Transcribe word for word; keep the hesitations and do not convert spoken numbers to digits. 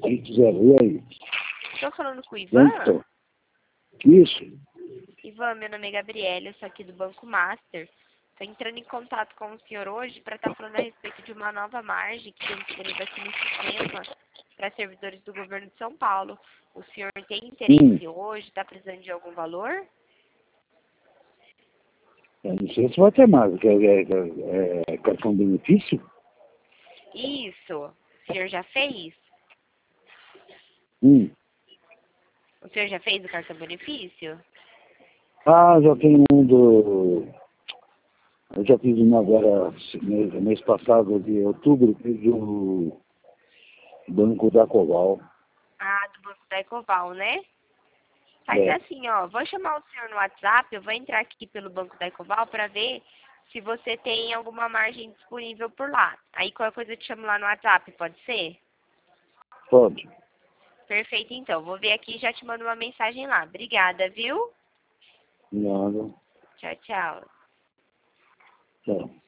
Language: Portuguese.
Quem quiser ver aí. Estou falando com o Ivan? Então, isso. Ivan, meu nome é Gabriela, eu sou aqui do Banco Master. Estou entrando em contato com o senhor hoje para estar falando a respeito de uma nova margem que tem disponível aqui no sistema para servidores do governo de São Paulo. O senhor tem interesse Hum. hoje? Está precisando de algum valor? Eu não sei se vai ter mais. É, é, é, é cartão benefício? Isso. O senhor já fez? Hum. O senhor já fez o cartão benefício? Ah, já tem um do... Eu já fiz um agora, mês, mês passado, de outubro, fiz o Banco da Coval. Ah, do Banco da Ecoval, né? Faz É. assim, ó, vou chamar o senhor no WhatsApp, eu vou entrar aqui pelo Banco da Ecoval para ver se você tem alguma margem disponível por lá. Aí qualquer coisa eu te chamo lá no WhatsApp, pode ser? Pode. Perfeito, então. Vou ver aqui e já te mando uma mensagem lá. Obrigada, viu? Nada. Tchau, tchau. Tchau.